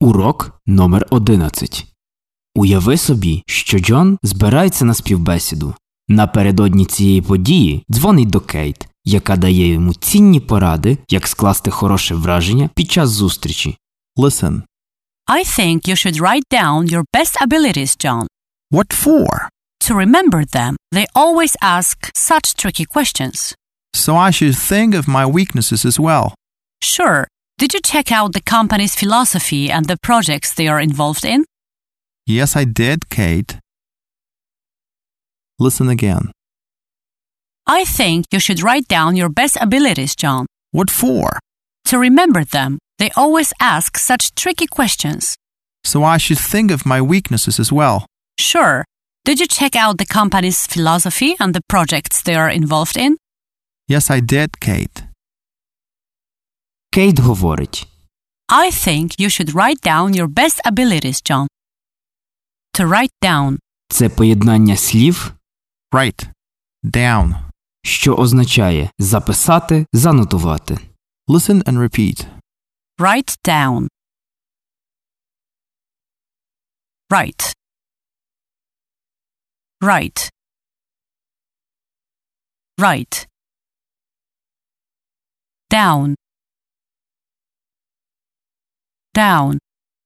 Урок номер 11. Уяви собі, що Джон збирається на співбесіду. Напередодні цієї події дзвонить до Кейт, яка дає йому цінні поради, як скласти хороше враження під час зустрічі. Listen. I think you should write down your best abilities, John. What for? To remember them, they always ask such tricky questions. So I should think of my weaknesses as well. Sure. Did you check out the company's philosophy and the projects they are involved in? Yes, I did, Kate. Listen again. I think you should write down your best abilities, John. What for? To remember them, they always ask such tricky questions. So I should think of my weaknesses as well. Sure. Did you check out the company's philosophy and the projects they are involved in? Yes, I did, Kate. Кейт говорить: I think you should write down your best abilities, John. To write down. Це поєднання слів, Write. Down. що означає записати, занотувати. Listen and repeat. Write down. Write. Write. Write. Down. Down.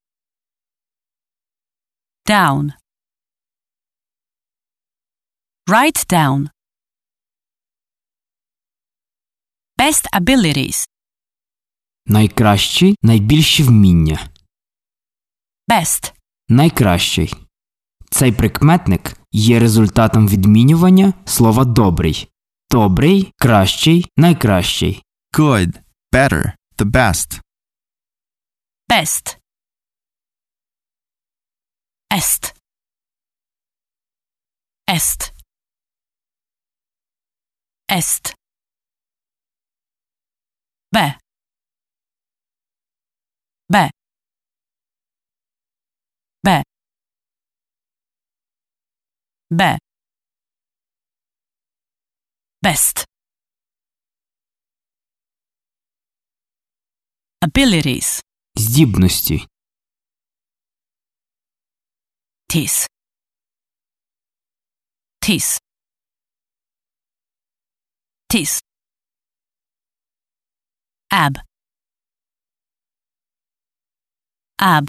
Down. Write down. Best abilities. Найкращі, найбільші вміння. Best. Найкращий. Цей прикметник є результатом відмінювання слова добрий. Добрий, кращий, найкращий. Good. Better. The best. Best. Est. Est. Est. Be. Be. Be. Be. Best. Abilities. Здібності. Tis. Tis. Tis. Ab. Ab.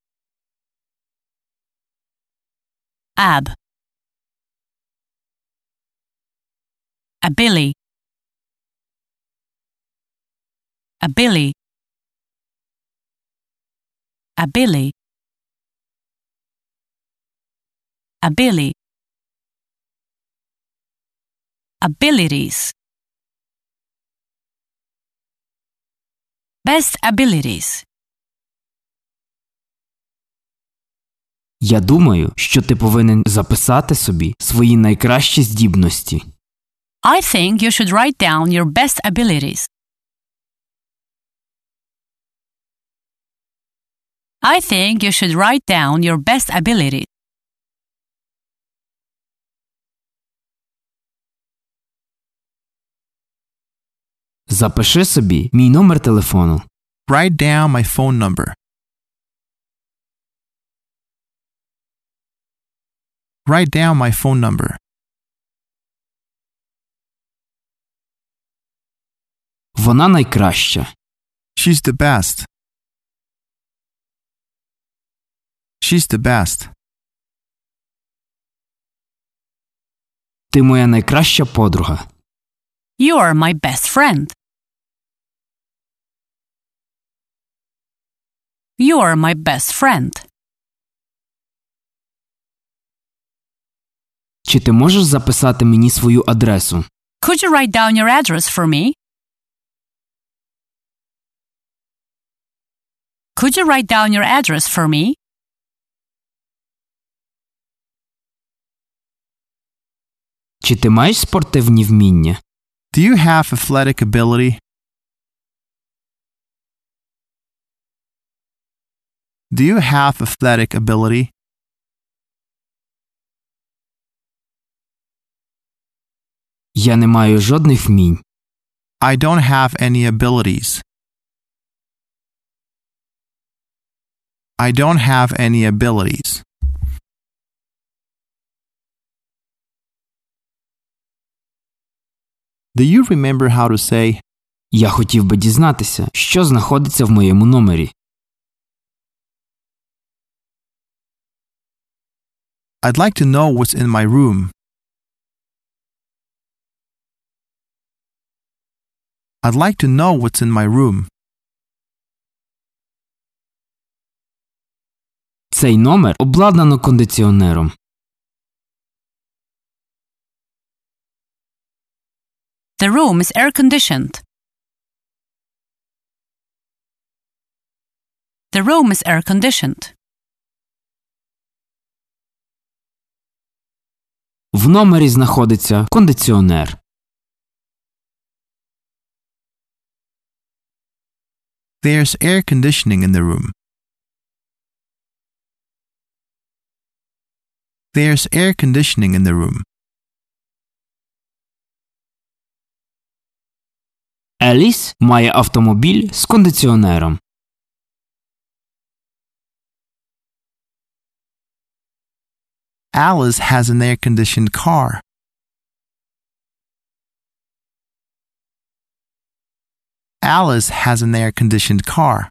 Ab. Ability. Ability. Ability. Ability. Abilities. Best abilities. Я думаю, що ти повинен записати собі свої найкращі здібності. I think you should write down your best abilities. I think you should write down your best abilities. Запиши собі мій номер телефону. Write down my phone number. Write down my phone number. Вона найкраща. She's the best. She's the best. Ти моя найкраща подруга. You are my best friend. You are my best friend. Чи ти можеш записати мені свою адресу? Could you write down your address for me? Could you write down your address for me? Чи ти маєш спортивні вміння? Do you have athletic ability? Do you have athletic ability? Я не маю жодних вмінь. I don't have any abilities. I don't have any abilities. Do you remember how to say, Я хотів би дізнатися, що знаходиться в моєму номері. I'd like to know what's in my room. I'd like to know what's in my room. Цей номер обладнано кондиціонером. The room is air-conditioned. The room is air-conditioned. В номері знаходиться кондиціонер. There's air conditioning in the room. There's air conditioning in the room. Еліс має автомобіль з кондиціонером. Alice has an air-conditioned car. Alice has an air-conditioned car.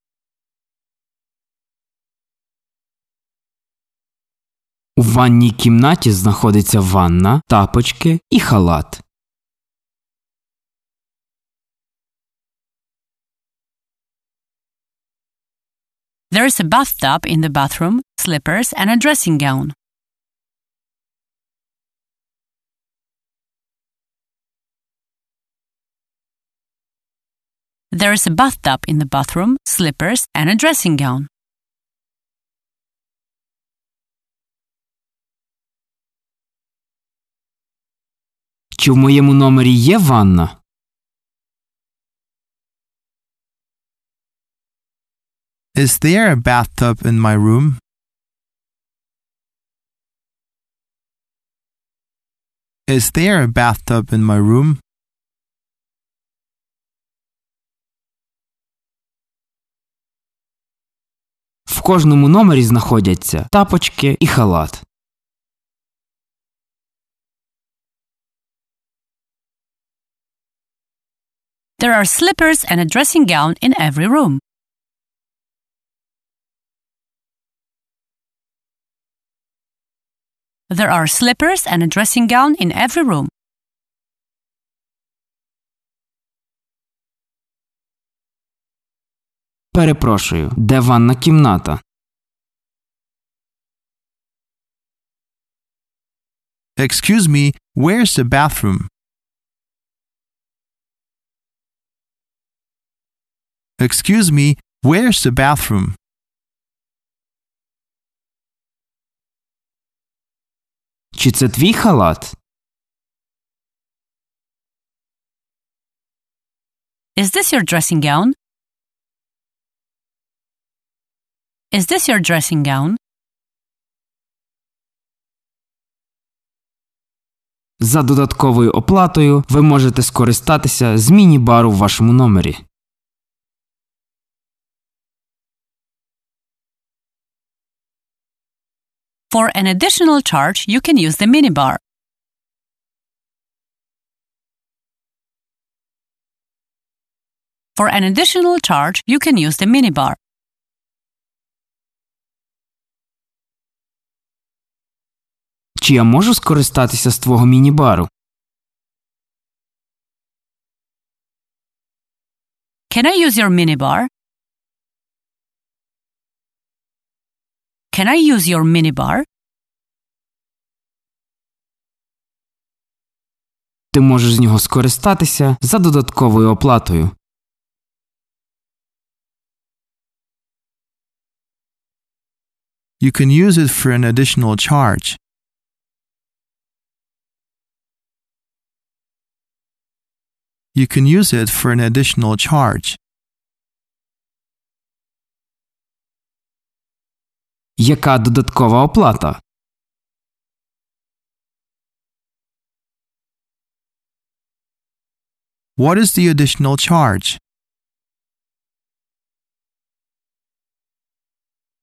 У ванній кімнаті знаходиться ванна, тапочки і халат. There is a bathtub in the bathroom, slippers, and a dressing gown. There is a bathtub in the bathroom, slippers, and a dressing gown. Чи в моєму номері є ванна? Is there a bathtub in my room? Is there a bathtub in my room? В кожному номері знаходяться тапочки і халат. There are slippers and a dressing gown in every room. There are slippers and a dressing gown in every room. Перепрошую, де ванна кімната? Excuse me, where's the bathroom? Excuse me, where's the bathroom? Чи це твій халат? Is this your dressing gown? Is this your dressing gown? За додатковою оплатою ви можете скористатися з міні-бару в вашому номері. For an additional charge, you can use the minibar. For an additional charge, you can use the minibar. Чи я можу скористатися з твого міні-бару? Can I use your minibar? Can I use your minibar? Ти можеш з нього скористатися за додатковою оплатою. You can use it for an additional charge. You can use it for an additional charge. Яка додаткова оплата? What is the additional charge?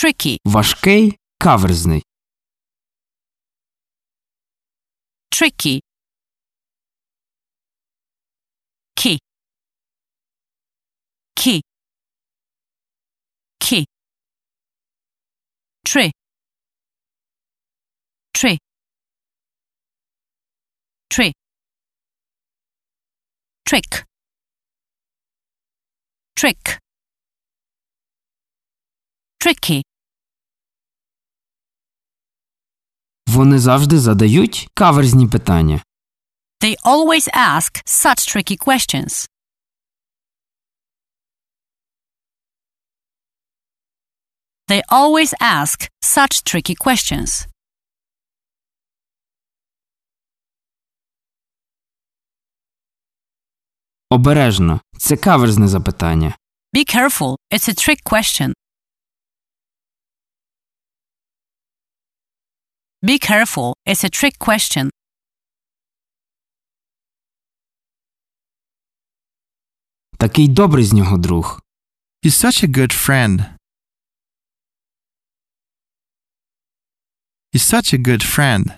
tricky, важкий, каверзний. tricky. Key, key, key. Tree, tree, tree. Trick, trick. Tricky. Вони завжди задають каверзні питання. They always ask such tricky questions. They always ask such tricky questions. Обережно, це каверзне запитання. Be careful, it's a trick question. Be careful, it's a trick question. Такий добрий з нього друг. He's such a good friend. He's such a good friend.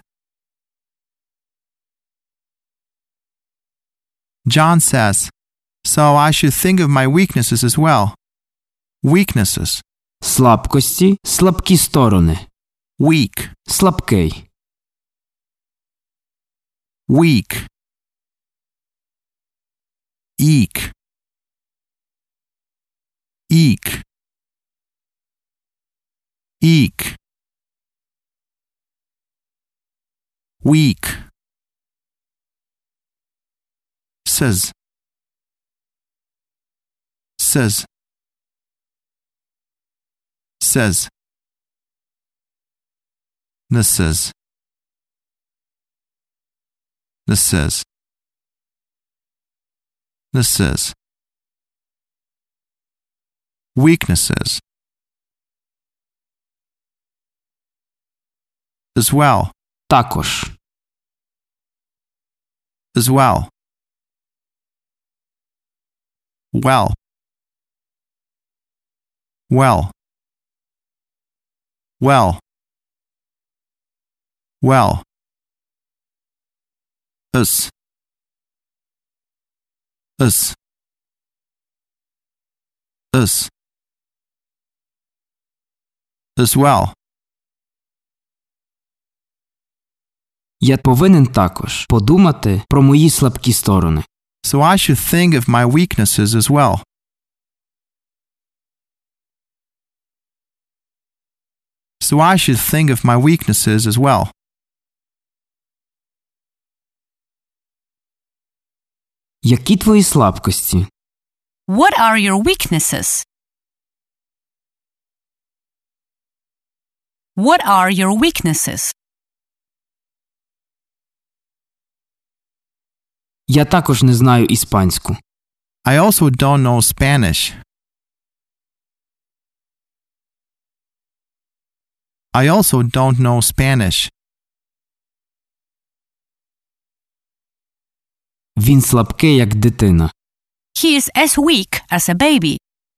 John says, so I should think of my weaknesses as well. Weaknesses. Слабкості, слабкі сторони. Weak. Слабкий. Weak. Eek. Eek. Eek. Weak. Says. Says. Says. This says. This says. This says. Weaknesses. As well. Також. As well. Well. Well. Well. Well. Us. Us. Us. As well. Я повинен також подумати про мої слабкі сторони. So I should think of my weaknesses as well. So I should think of my weaknesses as well. Які твої слабкості? What are your weaknesses? What are your weaknesses? Я також не знаю іспанську. I also don't know Spanish. I also don't know Spanish. Він слабкий, як дитина. He is as weak as a baby.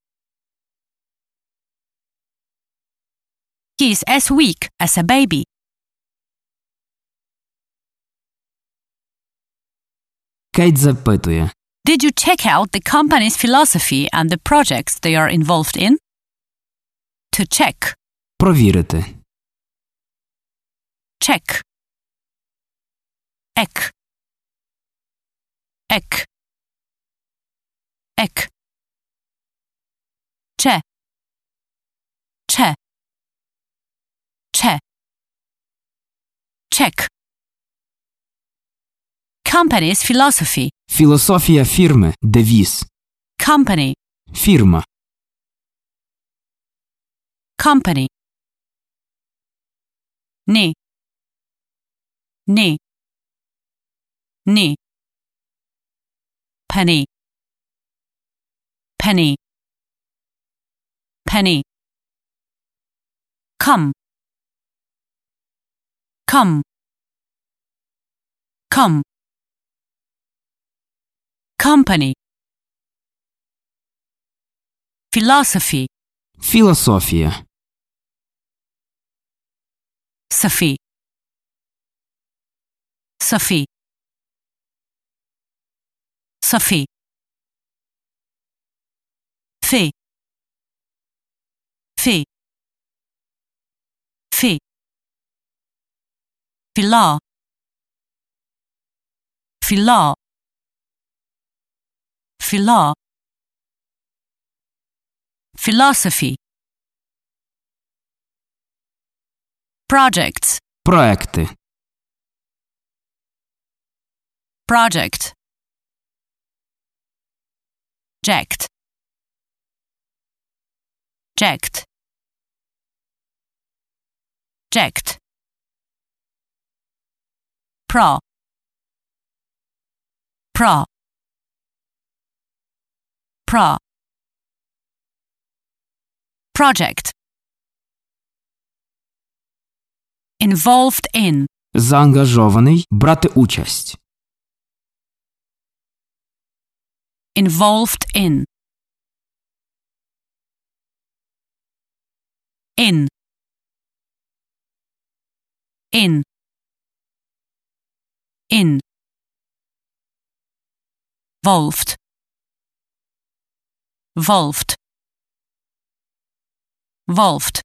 He is as weak as a baby. Кейт запитує. Did you check out the company's philosophy and the projects they are involved in? To check. Провірити. Check. Ek. Ek. Ek. Che. Che. Che. Check. Company's philosophy. Філософія фірми. Девіз. Company. Фірма. Company. Ni. Ni. Ni. Penny. Penny. Penny. Come. Come. Come. Company. Philosophy. Філософія. Sophie. Sophie. Sophie. Fee. Fee. Fee. Phila. Phila. Phila. Philosophy. Projects. Проекти. Project. Jacked. Jacked. Jacked. Pro. Pro. Pro. Project. Involved in. Заангажований, брати участь. Involved in. In. In. In. Volved. Volved. Volved.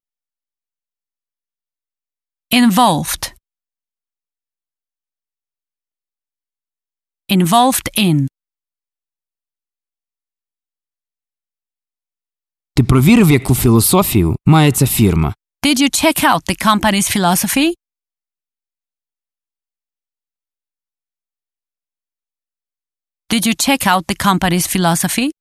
Involved. Involved in. Ти провірив, яку філософію має ця фірма? Did you check out the company's philosophy? Did you check out the company's philosophy?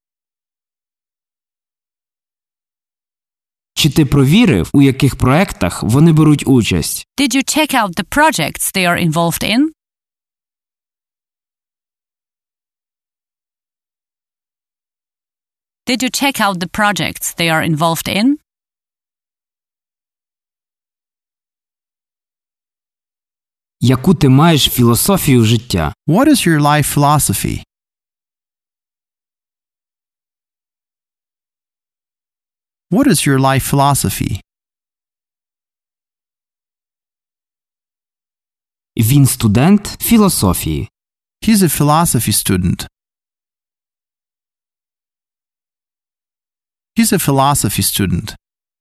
Чи ти провірив, у яких проектах вони беруть участь? Did you check out the projects they are involved in? Did you check out the projects they are involved in? Яку ти маєш філософію життя? What is your life philosophy? What is your life philosophy? Він студент філософії. He's a philosophy student. He's a philosophy student.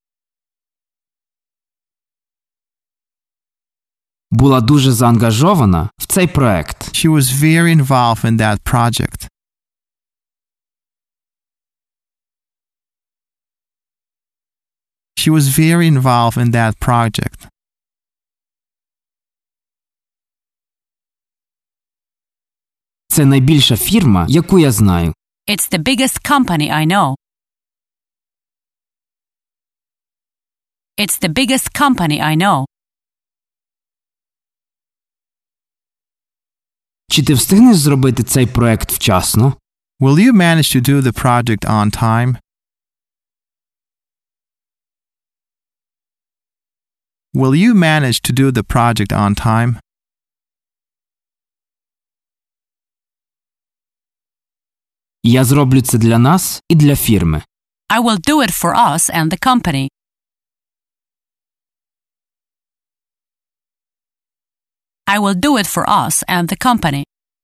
Була дуже заангажована в цей проект. She was very involved in that project. She was very involved in that project. Це найбільша фірма, яку я знаю. It's the biggest company I know. It's the biggest company I know. Чи ти встигнеш зробити цей проект вчасно? Will you manage to do the project on time? Will you manage to do the project on time? Я зроблю це для нас і для фірми. I will do it for us and the company. I will do it for us and the company.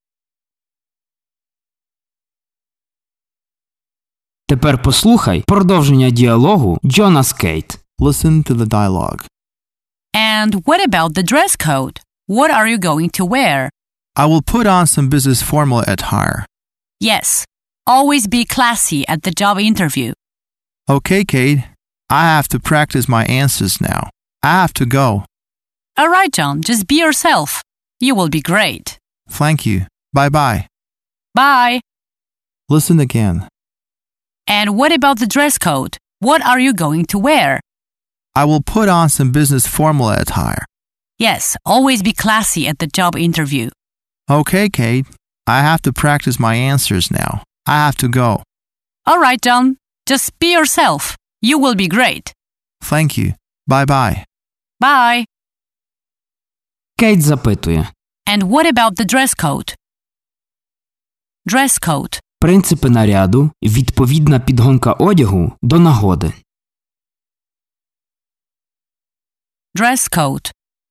Тепер послухай продовження діалогу Джона з Кейт. Listen to the dialogue. And what about the dress code? What are you going to wear? I will put on some business formal attire. Yes, always be classy at the job interview. Okay, Kate. I have to practice my answers now. I have to go. All right, John, just be yourself. You will be great. Thank you. Bye-bye. Bye. Listen again. And what about the dress code? What are you going to wear? I will put on some business formal attire. Yes, always be classy at the job interview. Okay, Kate. I have to practice my answers now. I have to go. All right, John, just be yourself. You will be great. Thank you. Bye-bye. Bye. Кейт запитує. And what about the dress code? Dress code. Принципи наряду – відповідна підгонка одягу до нагоди. Dress code.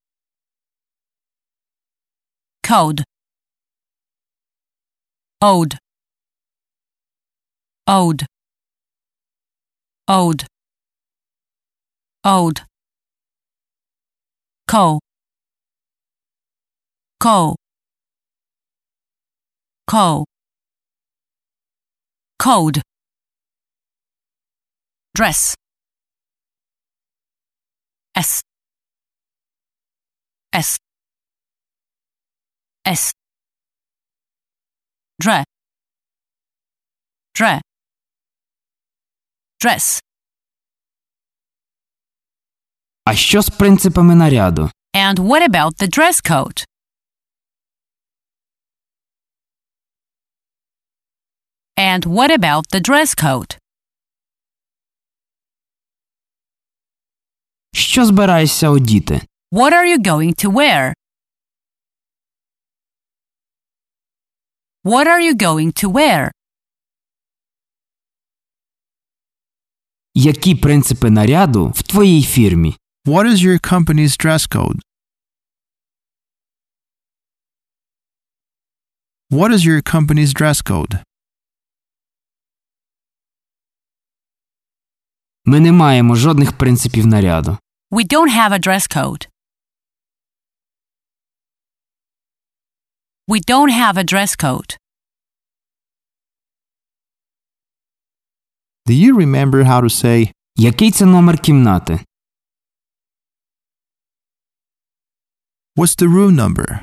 Code. Ode. Ode. Ode. Ode. Co. Co. Co. Code. Dress. S. S. S. Dre. Dre. Dress. А що з принципами наряду? And what about the dress code? And what about the dress code? Що збираєшся одіти? What are you going to wear? What are you going to wear? Які принципи наряду в твоїй фірмі? What is your company's dress code? What is your company's dress code? Ми не маємо жодних принципів наряду. We don't have a dress code. We don't have a dress code. Do you remember how to say, Який це номер кімнати? what's the room number?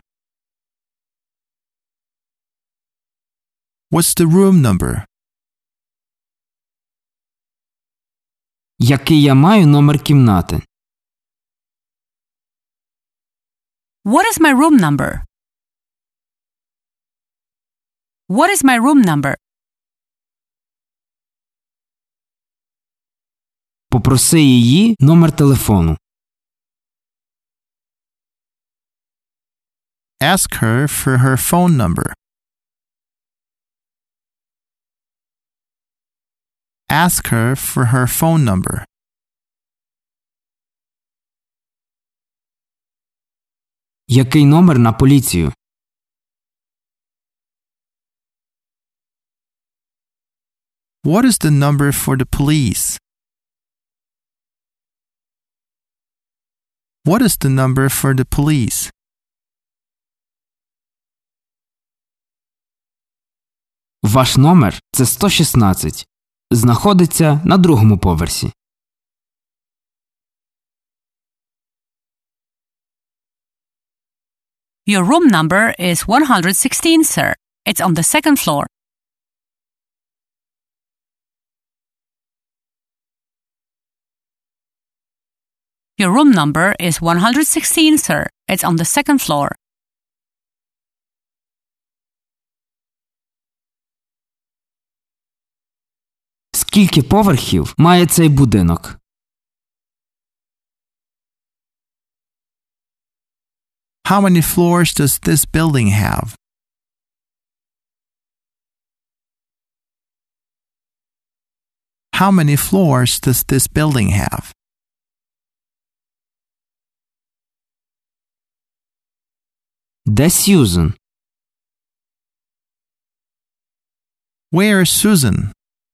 What's the room number? Який я маю номер кімнати? What is my room number? What is my room number? Попроси її номер телефону. Ask her for her phone number. Ask her for her phone number. Який номер на поліцію? What is the number for the police? What is the number for the police? Ваш номер – це 116. Знаходиться на другому поверсі. Your room number is 116, sir. It's on the second floor. Your room number is 116, sir. It's on the second floor. Скільки поверхів має цей будинок? How many floors does this building have? How many floors does this building have? Де Сьюзен? Where is Susan?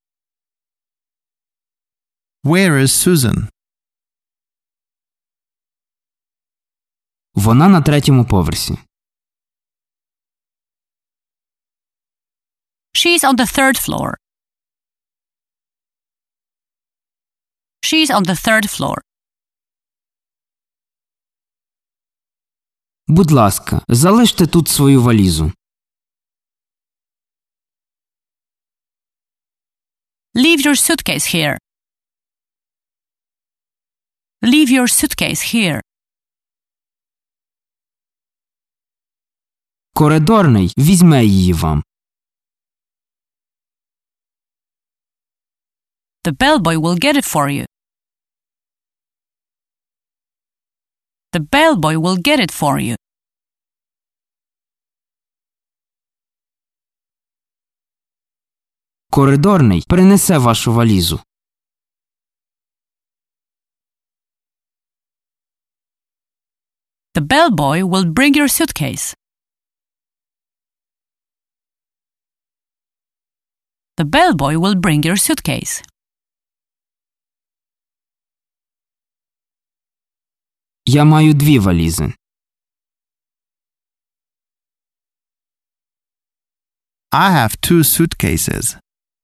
Where is Susan? Вона на третьому поверсі. She's on the third floor. She's on the third floor. Будь ласка, залиште тут свою валізу. Leave your suitcase here. Leave your suitcase here. Коридорний візьме її вам. The bellboy will get it for you. The bellboy will get it for you. Коридорний принесе вашу валізу. The bellboy will bring your suitcase. The bellboy will bring your suitcase. Я маю 2 валізи. I have 2 suitcases.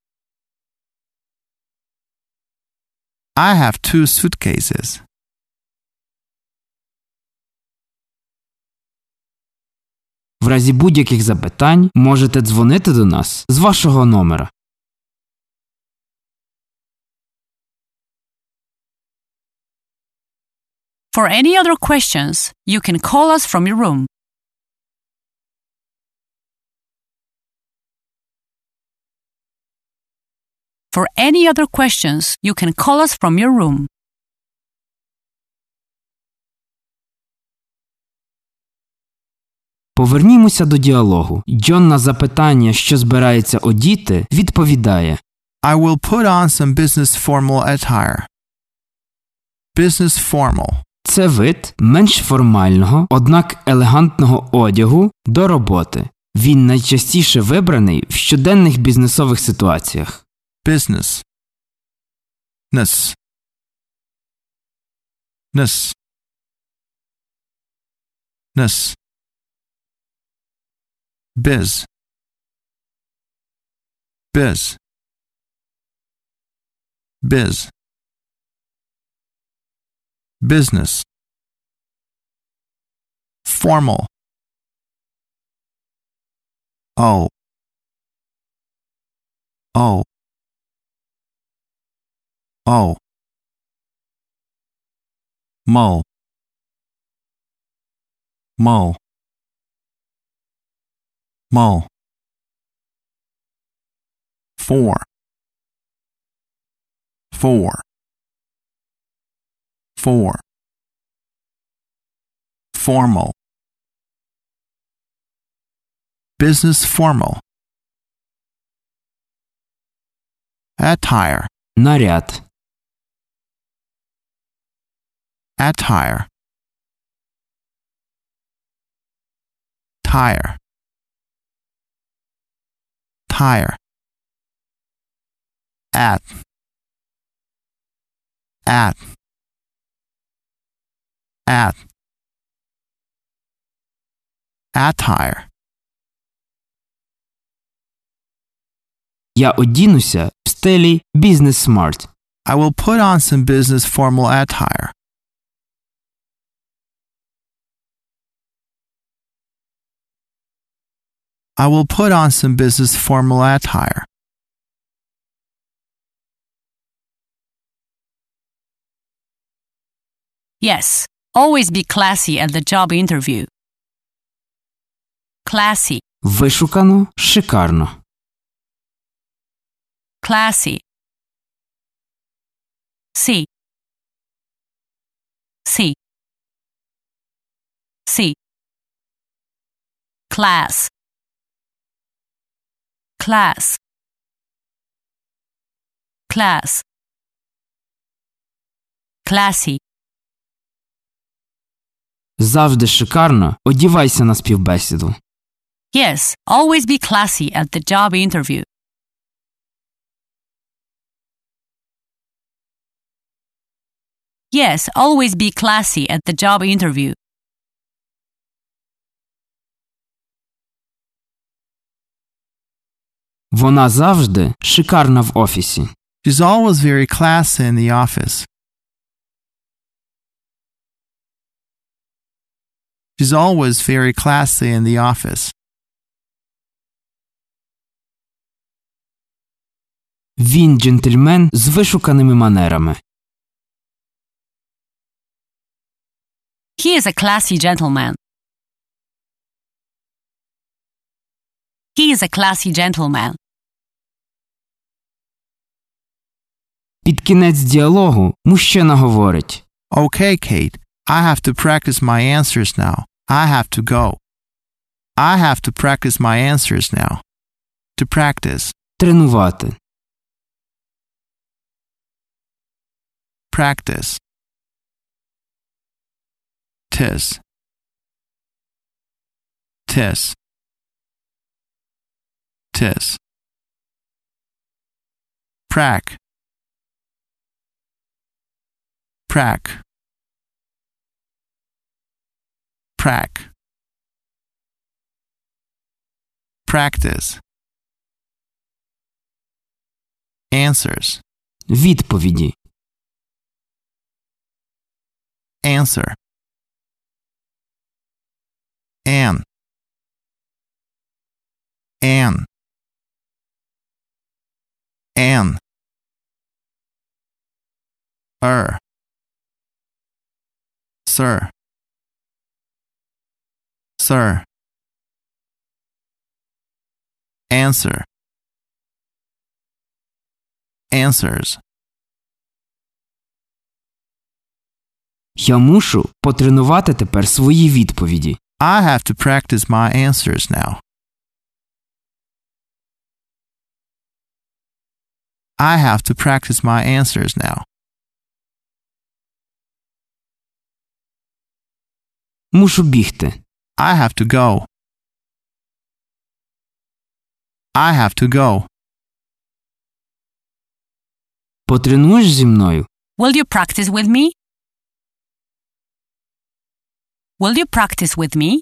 I have 2 suitcases. В разі будь-яких запитань можете дзвонити до нас з вашого номера. For any other questions, you can call us from your room. For any other questions, you can call us from your room. Повернімося до діалогу. Джон на запитання, що збирається одіти, відповідає: I will put on some business formal attire. Business formal. Це вид менш формального, однак елегантного одягу до роботи. Він найчастіше вибраний в щоденних бізнесових ситуаціях. Business. Ness. Ness. Ness. Biz. Biz. Biz. Business. Formal. Oh. Oh. Oh. Mo. Mo. Mo. 4. 4. 4. Formal. Business formal. Attire. Наряд. Attire. Tire. Tire. At. At. At. Attire. Я одінуся в стилі Business Smart. I will put on some business formal attire. I will put on some business formal attire. Yes, always be classy at the job interview. Classy. Вишукано, шикарно. Classy. C. C. C. Class. Class. Class. Classy. Завжди шикарно одівайся на співбесіду. Yes, always be classy at the job interview. Yes, always be classy at the job interview. Вона завжди шикарна в офісі. She's always very classy in the office. She's always very classy in the office. Він джентльмен з вишуканими манерами. He is a classy gentleman. He is a classy gentleman. Під кінець діалогу мужчина говорить: Okay, Kate, I have to practice my answers now. I have to go. I have to practice my answers now. To practice. тренувати. Practice. Tis. tis, tis. Prac, prac, prac. Practice. Answers. Відповіді. Answer. An. An. An. Sir. Sir. Answer. Answers. Я мушу потренувати тепер свої відповіді. I have to practice my answers now. I have to practice my answers now. Мушу бігти. I have to go. I have to go. Потренуєш зі мною? Will you practice with me? Will you practice with me?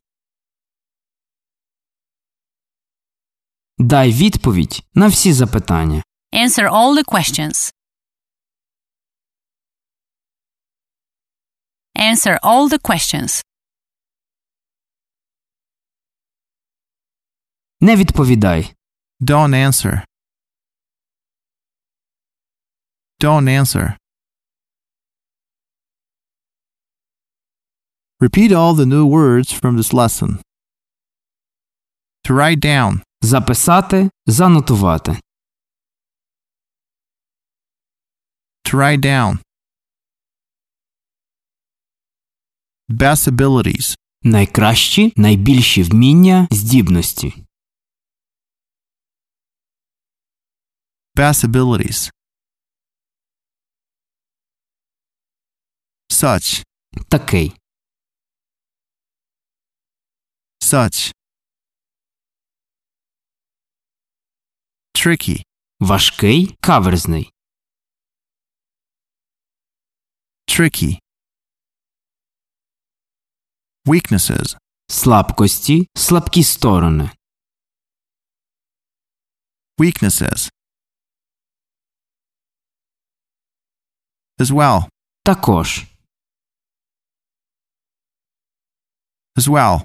Дай відповідь на всі запитання. Answer all the questions. Answer all the questions. Не відповідай. Don't answer. Don't answer. Repeat all the new words from this lesson. To write down. Записати, занотувати. To write down. Best abilities. Найкращі, найбільші вміння, здібності. Best abilities. Such. Такий. Such. Tricky. Важкий, каверзний. Tricky. Weaknesses. Слабкості, слабкі сторони. Weaknesses. As well. Також. As well.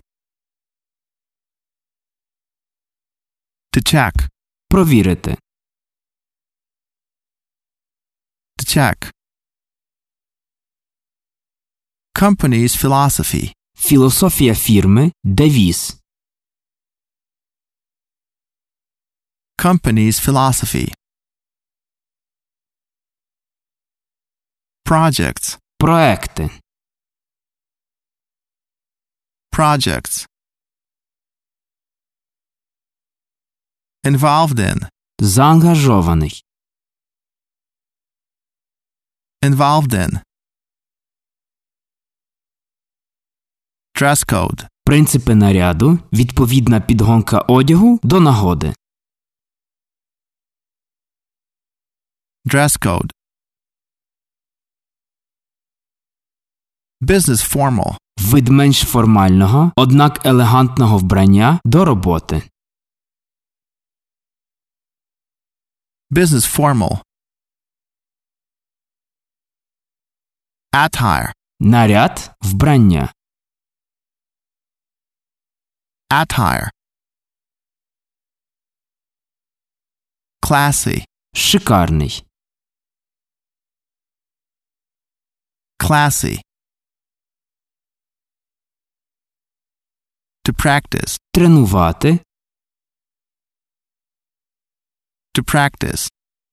To check. Провірити. To check. Company's philosophy. Філософія фірми, девіз. Company's philosophy. Projects. Проекти. Projects. Involved in. Заангажований. Involved in. Dress code. Принципи наряду, відповідна підгонка одягу до нагоди. Dress code. Business formal. Вид менш формального, однак елегантного вбрання до роботи. Business formal. Attire. Наряд, вбрання. Attire. Classy. Шикарний. Classy. To practice. Тренувати. To practice.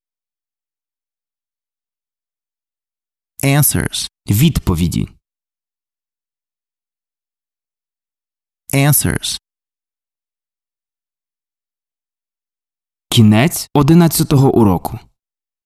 Answers. Відповіді. Answers. Кінець 11-го уроку.